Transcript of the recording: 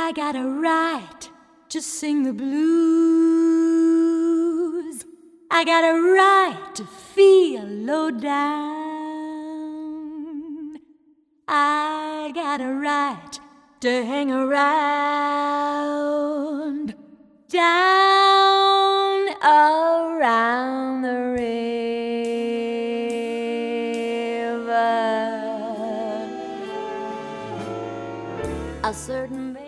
I got a right to sing the blues. I got a right to feel low down. I got a right to hang around down around the river. A certain